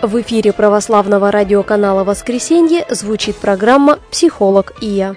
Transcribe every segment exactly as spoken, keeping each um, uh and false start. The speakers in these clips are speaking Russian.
В эфире православного радиоканала «Воскресенье» звучит программа «Психолог и я».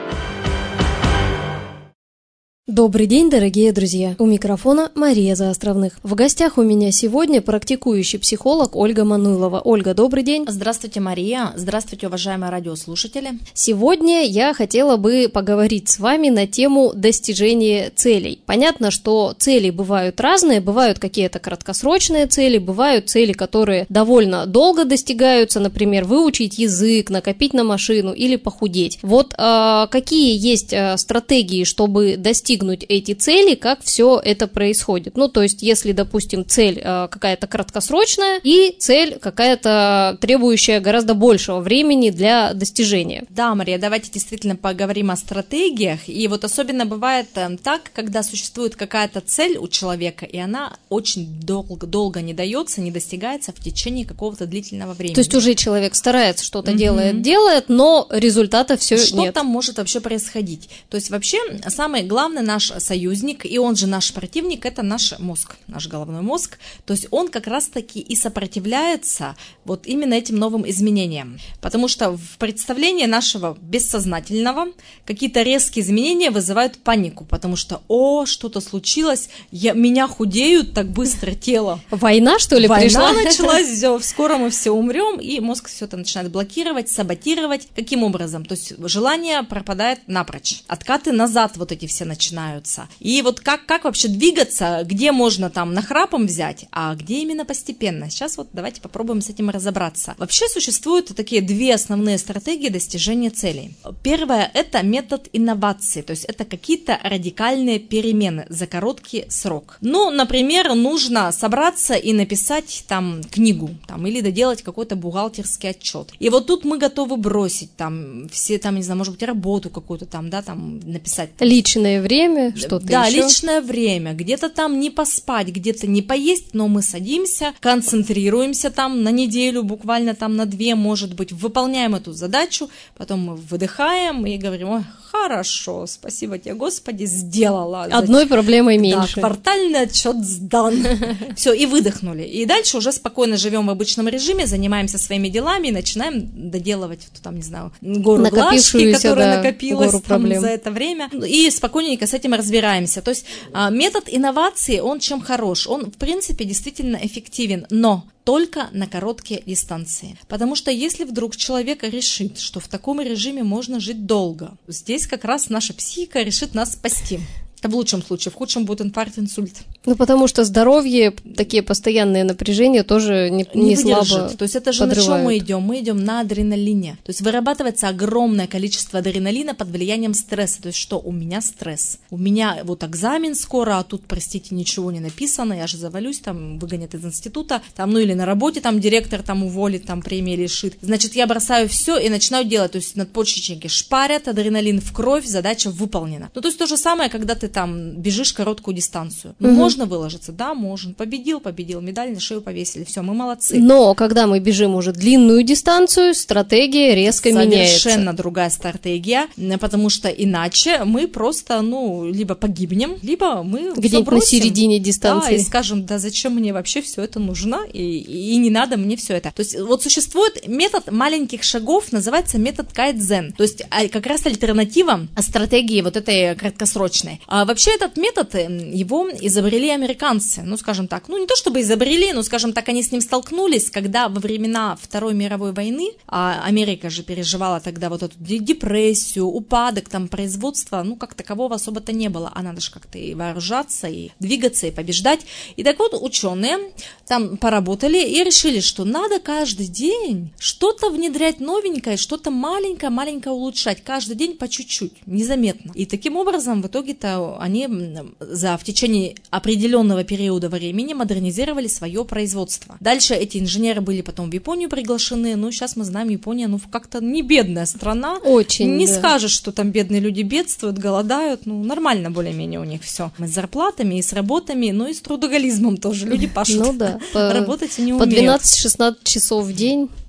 Добрый день, дорогие друзья! У микрофона Мария Заостровных. В гостях у меня сегодня практикующий психолог Ольга Мануйлова. Ольга, добрый день! Здравствуйте, Мария! Здравствуйте, уважаемые радиослушатели! Сегодня я хотела бы поговорить с вами на тему достижения целей. Понятно, что цели бывают разные, бывают какие-то краткосрочные цели, бывают цели, которые довольно долго достигаются, например, выучить язык, накопить на машину или похудеть. Вот э, какие есть э, стратегии, чтобы достигнуть эти цели, как все это происходит. Ну, то есть, если, допустим, цель э, какая-то краткосрочная и цель какая-то требующая гораздо большего времени для достижения. Да, Мария, давайте действительно поговорим о стратегиях. И вот особенно бывает э, так, когда существует какая-то цель у человека, и она очень долго, долго не дается, не достигается в течение какого-то длительного времени. То есть уже человек старается, что-то mm-hmm. делает, делает, но результата все что нет. Что там может вообще происходить? То есть вообще самое главное, наш союзник, и он же наш противник, это наш мозг, наш головной мозг. То есть он как раз-таки и сопротивляется вот именно этим новым изменениям. Потому что в представлении нашего бессознательного какие-то резкие изменения вызывают панику, потому что, о, что-то случилось, я, меня худеют так быстро тело. Война, что ли, Война пришла? Война началась, все, скоро мы все умрем, и мозг все это начинает блокировать, саботировать. Каким образом? То есть желание пропадает напрочь. Откаты назад вот эти все начинаются. И вот как, как вообще двигаться, где можно там нахрапом взять, а где именно постепенно. Сейчас вот давайте попробуем с этим разобраться. Вообще существуют такие две основные стратегии достижения целей. Первая – это метод инновации, то есть это какие-то радикальные перемены за короткий срок. Ну, например, нужно собраться и написать там книгу, там, или доделать какой-то бухгалтерский отчет. И вот тут мы готовы бросить там все, там, не знаю, может быть, работу какую-то там, да, там, написать. Личное время. Что-то да, еще. личное время, где-то там не поспать, где-то не поесть, но мы садимся, концентрируемся там на неделю, буквально там на две, может быть, выполняем эту задачу, потом мы выдыхаем и говорим: ой, хорошо, спасибо тебе, Господи, сделала. Одной проблемой меньше. Да, квартальный отчет сдан. Все, и выдохнули. И дальше уже спокойно живем в обычном режиме, занимаемся своими делами и начинаем доделывать, там, не знаю, гору глажки, которая да, накопилась там за это время, и спокойненько с этим разбираемся. То есть метод инновации, он чем хорош? Он, в принципе, действительно эффективен, но только на короткие дистанции. Потому что если вдруг человек решит, что в таком режиме можно жить долго, здесь как раз наша психика решит нас спасти. Это в лучшем случае, в худшем будет инфаркт, инсульт. Ну, потому что здоровье, такие постоянные напряжения тоже не, не, не слабо выдержит. То есть это же подрывают. На чем мы идем? Мы идем на адреналине. То есть вырабатывается огромное количество адреналина под влиянием стресса. То есть что? У меня стресс. У меня вот экзамен скоро, а тут, простите, ничего не написано, я же завалюсь, там выгонят из института, там, ну или на работе там директор там уволит, там премии лишит. Значит, я бросаю все и начинаю делать. То есть надпочечники шпарят, адреналин в кровь, задача выполнена. Ну, то есть то же самое, когда ты там бежишь короткую дистанцию. Ну, угу. Можно выложиться? Да, можно. Победил, победил, медаль на шею повесили. Все, мы молодцы. Но когда мы бежим уже длинную дистанцию, стратегия резко Совершенно меняется. Совершенно другая стратегия, потому что иначе мы просто, ну, либо погибнем, либо мы где-нибудь на середине дистанции. Да, и скажем: да зачем мне вообще все это нужно, и, и не надо мне все это. То есть вот существует метод маленьких шагов, называется метод кайдзен. То есть как раз альтернатива стратегии вот этой краткосрочной. А вообще этот метод, его изобрели американцы, ну, скажем так, ну, не то чтобы изобрели, но, скажем так, они с ним столкнулись, когда во времена Второй мировой войны, а Америка же переживала тогда вот эту депрессию, упадок там производства, ну, как такового особо-то не было, а надо же как-то и вооружаться, и двигаться, и побеждать. И так вот ученые там поработали и решили, что надо каждый день что-то внедрять новенькое, что-то маленькое-маленькое улучшать, каждый день по чуть-чуть, незаметно. И таким образом в итоге-то они за, в течение определенного периода времени модернизировали свое производство. Дальше эти инженеры были потом в Японию приглашены, ну, сейчас мы знаем, Япония, ну, как-то не бедная страна. Очень, Не да. скажешь, что там бедные люди бедствуют, голодают, ну, нормально более-менее у них все. И с зарплатами, и с работами, ну, и с трудоголизмом тоже, люди пашут. Ну, да. По, работать и не по умеют. двенадцать-шестнадцать часов в день.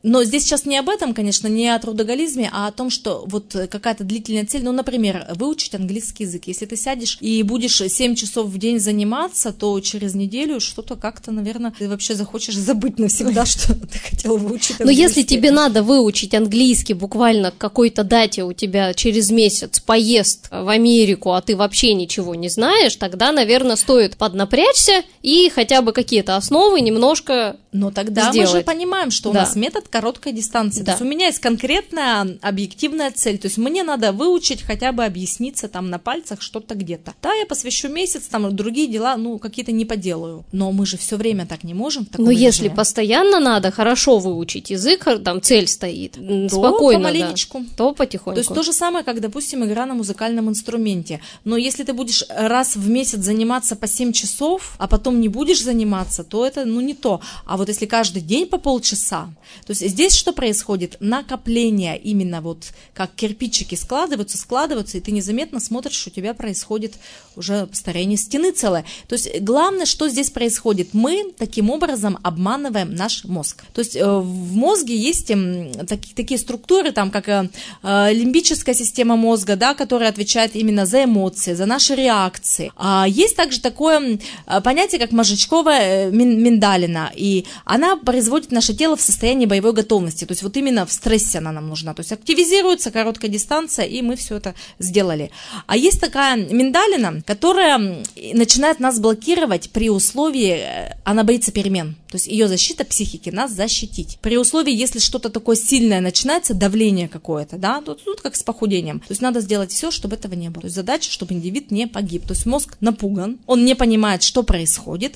Но здесь сейчас не об этом, конечно, не о трудоголизме, а о том, что вот какая-то длительная цель, ну, например, выучить английский язык. Если ты сядешь и будешь семь часов в день заниматься, то через неделю что-то как-то, наверное, ты вообще захочешь забыть навсегда, что ты хотела выучить английский. Но если тебе надо выучить английский буквально к какой-то дате у тебя через месяц поезд в Америку, а ты вообще ничего не знаешь, тогда, наверное, стоит поднапрячься и хотя бы какие-то основы немножко Но тогда сделать. мы же понимаем, что Да. у нас метод короткой дистанции. Да. То есть у меня есть конкретная объективная цель. То есть мне надо выучить, хотя бы объясниться там на пальцах что-то где-то. Да, я посвящу месяц, там другие дела, ну, какие-то не поделаю. Но мы же все время так не можем. в таком Но если режиме. постоянно надо хорошо выучить язык, там цель стоит, м, То спокойно, помаленечку. да, то потихоньку. То есть то же самое, как, допустим, игра на музыкальном инструменте. Но если ты будешь раз в месяц заниматься по семь часов, а потом не будешь заниматься, то это, ну, не то. А вот если каждый день по полчаса, то есть здесь что происходит? Накопление именно вот как кирпичики складываются, складываются, и ты незаметно смотришь, что у тебя происходит уже старение стены целое. То есть главное, что здесь происходит? Мы таким образом обманываем наш мозг. То есть э, в мозге есть э, таки, такие структуры, там, как э, э, лимбическая система мозга, да, которая отвечает именно за эмоции, за наши реакции. А есть также такое э, понятие, как мозжечковая э, миндалина, и она производит наше тело в состоянии боевой готовности. То есть вот именно в стрессе она нам нужна. То есть активизируется короткая дистанция, и мы все это сделали. А есть такая миндалина, которая начинает нас блокировать при условии, она боится перемен. То есть ее защита психики нас защитить. При условии, если что-то такое сильное начинается, давление какое-то, да, то тут как с похудением. То есть надо сделать все, чтобы этого не было. То есть задача, чтобы индивид не погиб. То есть мозг напуган, он не понимает, что происходит,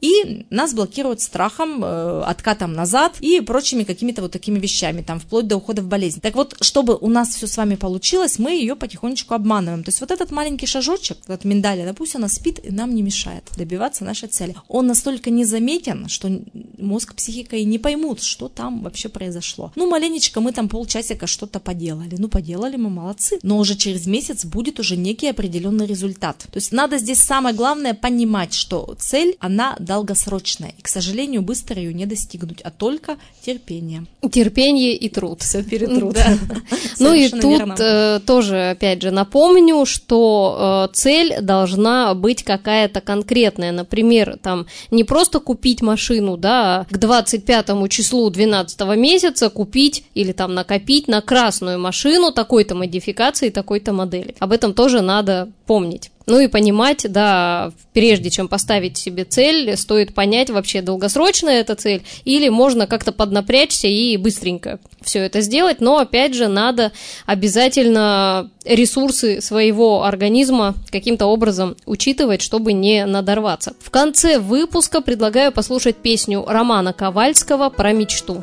и нас блокируют страхом, э, откатом назад и прочими какими-то вот такими вещами, там, вплоть до ухода в болезнь. Так вот, чтобы у нас все с вами получилось, мы ее потихонечку обманываем. То есть вот этот маленький шажочек, вот эта миндалина, пусть она спит и нам не мешает добиваться нашей цели. Он настолько незаметен, что мозг, психика и не поймут, что там вообще произошло. Ну, маленечко мы там полчасика что-то поделали. Ну, поделали мы, молодцы. Но уже через месяц будет уже некий определенный результат. То есть надо здесь самое главное понимать, что цель, она долгосрочная. И, к сожалению, быстро ее не достигнуть, а только терпение. Терпение и труд. Все перетрут. Да. Ну и тут э, тоже, опять же, напомню, что э, цель должна быть какая-то конкретная. Например, там не просто купить машину, да, а к двадцать пятому числу двенадцатого месяца купить или там накопить на красную машину такой-то модификации, такой-то модели. Об этом тоже надо помнить. Ну и понимать, да, прежде чем поставить себе цель, стоит понять, вообще долгосрочная эта цель, или можно как-то поднапрячься и быстренько все это сделать, но опять же надо обязательно ресурсы своего организма каким-то образом учитывать, чтобы не надорваться. В конце выпуска предлагаю послушать песню Романа Ковальского про мечту.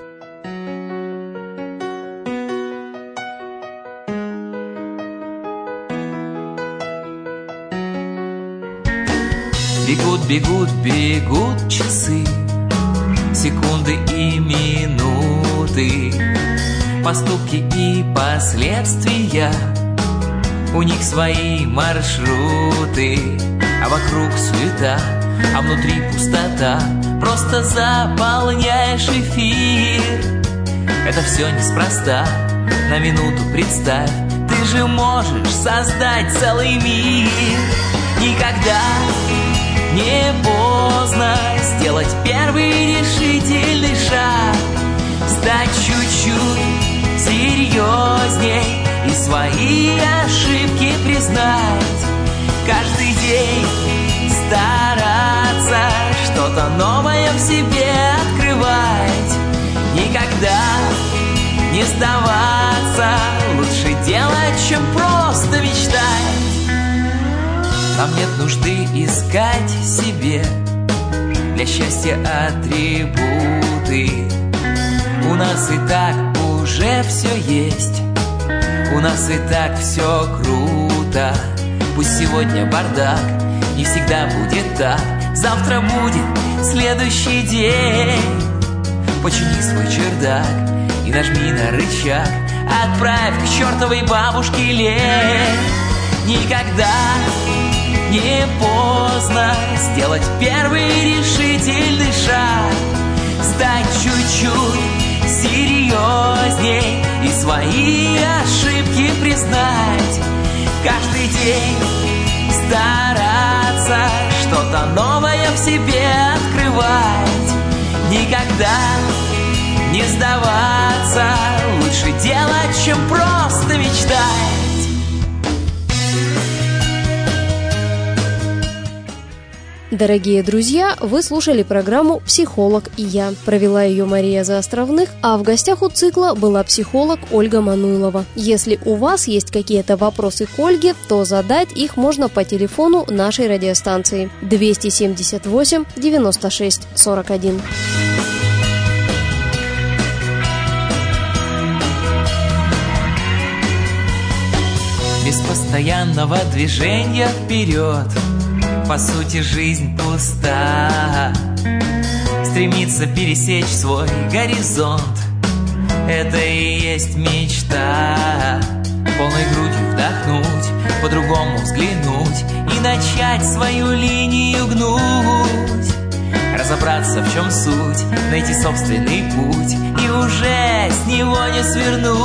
Бегут, бегут, бегут часы, секунды и минуты, поступки и последствия, у них свои маршруты, а вокруг суета, а внутри пустота, просто заполняешь эфир. Это все неспроста, на минуту представь, ты же можешь создать целый мир. Никогда не поздно сделать первый решительный шаг, стать чуть-чуть серьезней и свои ошибки признать. Каждый день стараться что-то новое в себе открывать. Никогда не сдаваться, лучше делать, чем просто мечтать. Нам нет нужды искать себе для счастья атрибуты. У нас и так уже все есть, у нас и так все круто. Пусть сегодня бардак, не всегда будет так, завтра будет следующий день. Почини свой чердак и нажми на рычаг, отправь к чертовой бабушке лень. Никогда не поздно сделать первый решительный шаг, стать чуть-чуть серьезней и свои ошибки признать. Каждый день стараться что-то новое в себе открывать. Никогда не сдаваться, лучше делать, чем просто мечтать. Дорогие друзья, вы слушали программу «Психолог и я». Провела ее Мария Заостровных, а в гостях у цикла была психолог Ольга Мануйлова. Если у вас есть какие-то вопросы к Ольге, то задать их можно по телефону нашей радиостанции двести семьдесят восемь девяносто шесть сорок один. Без постоянного движения вперед по сути жизнь пуста. Стремиться пересечь свой горизонт — это и есть мечта. Полной грудью вдохнуть, по-другому взглянуть и начать свою линию гнуть. Разобраться, в чем суть, найти собственный путь и уже с него не свернуть.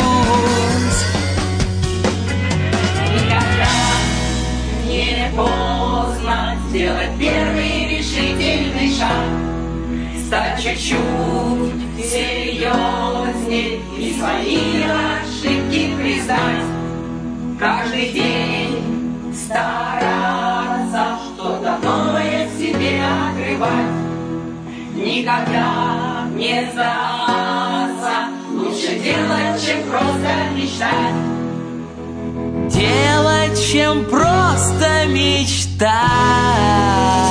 Никогда не поздно сделать первый решительный шаг, стать чуть-чуть серьезней и свои ошибки признать. Каждый день стараться что-то новое в себе открывать. Никогда не сдаться, лучше делать, чем просто мечтать. Делать, чем просто мечтать.